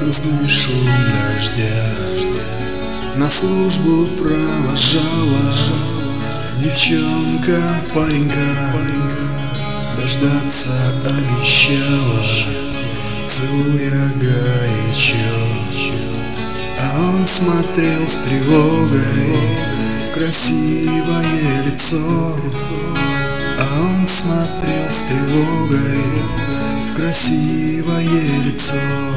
грустный шум дождя. На службу провожала девчонка паренька, дождаться обещала, целуя горячо. А он смотрел с тревогой в красивое лицо. А он смотрел с тревогой в красивое лицо.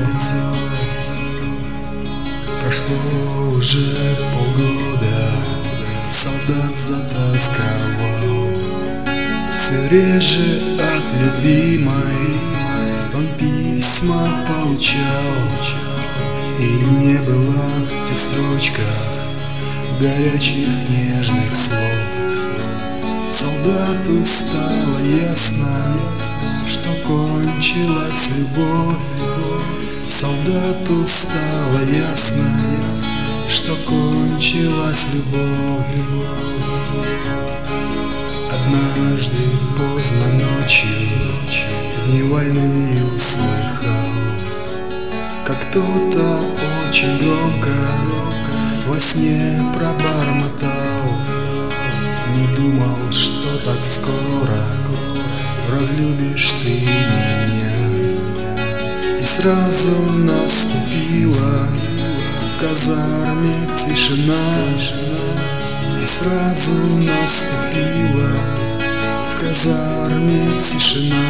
Прошло уже полгода, солдат затасковал. Все реже от любимой он письма получал. И не было в тех строчках горячих нежных слов. Солдату стало ясно, что кончилась любовь. Солдату стало ясно, что кончилась любовь. Однажды поздно ночью дневальный услыхал, как кто-то очень громко во сне пробормотал. Не думал, что так скоро разлюбишь ты меня. И сразу наступила в казарме тишина. И сразу наступила в казарме тишина.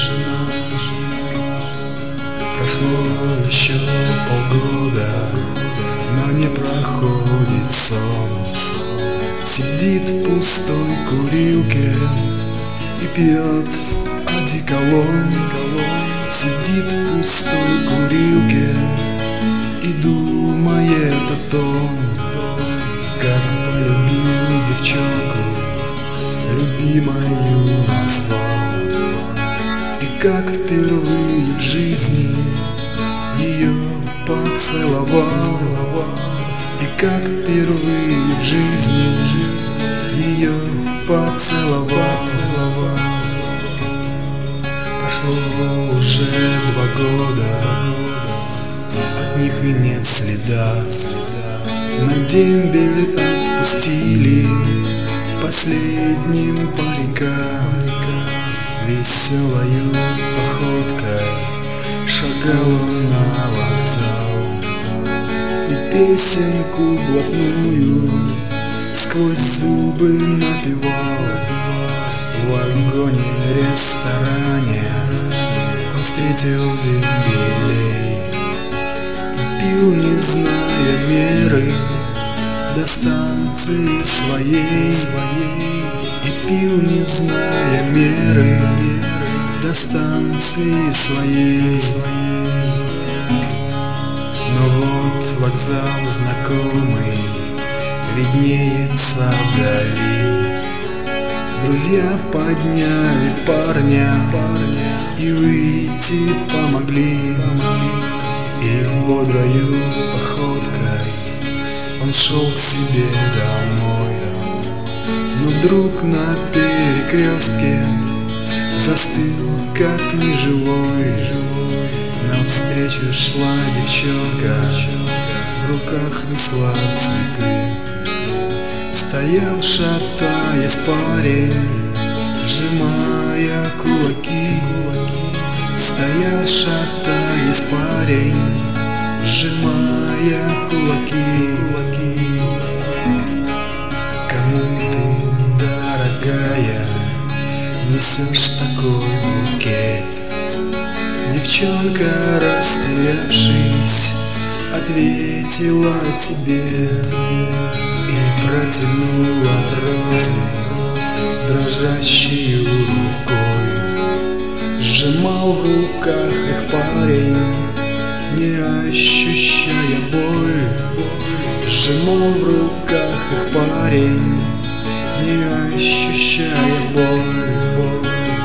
Прошло еще полгода, но не проходит сон. Сидит в пустой курилке и пьет одеколон. Сидит в пустой курилке и думает о том, как полюбил девчонку, любимою назвал. И как впервые в жизни ее поцеловал. И как впервые в жизни ее поцеловал. Прошло уже 2 года, от них и нет следа. На дембель отпустили последним паренькам. Веселою походкой шагал он на вокзал. И песенку блатную сквозь зубы напевал. В вагоне-ресторане он встретил дембелей и пил, не зная меры, до станции своей. И пил, не зная меры, до станции своей. Но вот вокзал знакомый виднеется вдали. Друзья подняли парня и выйти помогли. И бодрою походкой он шел к себе домой. Но вдруг на перекрестке застыл, как неживой. Навстречу шла девчонка, в руках несла цветы. Стоял, шатаясь, парень, сжимая кулаки. Стоял, шатаясь, парень, сжимая кулаки. Кому ты, дорогая, несешь такой букет? Девчонка, растерявшись, ответила тебе и протянула розы дрожащей рукой. Сжимал в руках их парень, не ощущая боль. Сжимал в руках их парень, не ощущая боль.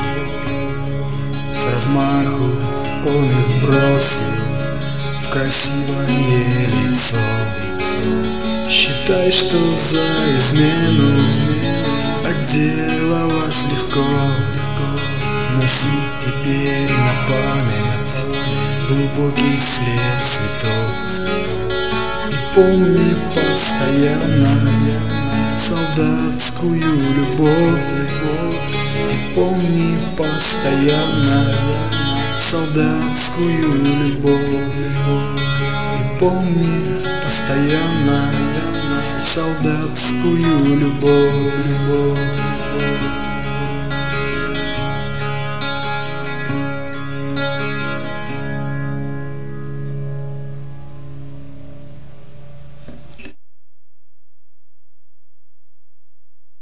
С размаху он их бросил в красивое лицо. Считай, что за измену отделалась легко. носи теперь на память глубокий след цветов. И помни постоянно солдатскую любовь. И помни постоянно солдатскую любовь. И помни постоянно солдатскую любовь.